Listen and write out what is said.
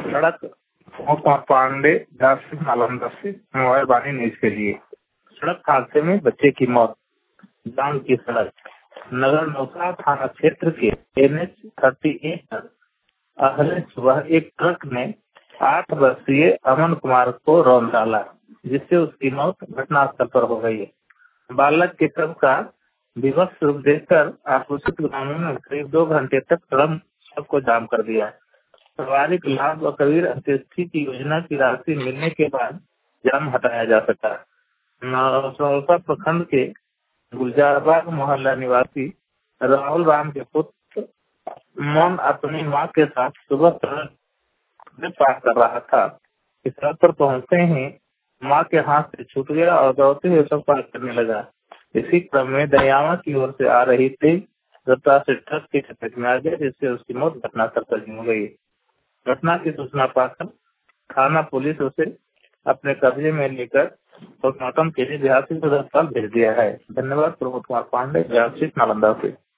सड़क पांडे झारखंड नालंदा से मोबाइल वाणी न्यूज के लिए। सड़क हादसे में बच्चे की मौत, जान की सड़क। नगर नौसा थाना क्षेत्र के NH-38 पर अगले सुबह एक ट्रक ने 8 वर्षीय अमन कुमार को रौंद डाला, जिससे उसकी मौत घटनास्थल पर हो गई। बालक के शव का विवश रूप देखकर आक्रोशित ग्रामीणों ने करीब 2 घंटे तक सड़क शव को जाम कर दिया। पारिवारिक लाभ व कबीर अंत्येष्टि की योजना की राशि मिलने के बाद जाम हटाया जा सका। नौसा प्रखंड के गुलजारबाग मोहल्ला निवासी राहुल राम के पुत्र मन अपनी मां के साथ सुबह सड़क में पार कर रहा था। इस सड़क पर पहुंचते ही मां के हाथ से छूट गया और दौड़ते हुए सब पार करने लगा। इसी क्रम में दरियावा की ओर से आ रही तेज रफ्तार से ट्रक की चपेट में आ गया, जिससे उसकी मौत घटनास्थल पर हो गई। घटना की सूचना पाकर थाना पुलिस उसे अपने कब्जे में लेकर पोस्टमार्टम के लिए झारखंड सदर अस्पताल भेज दिया है। धन्यवाद। प्रमोद कुमार पांडे, झारखंड नालंदा से।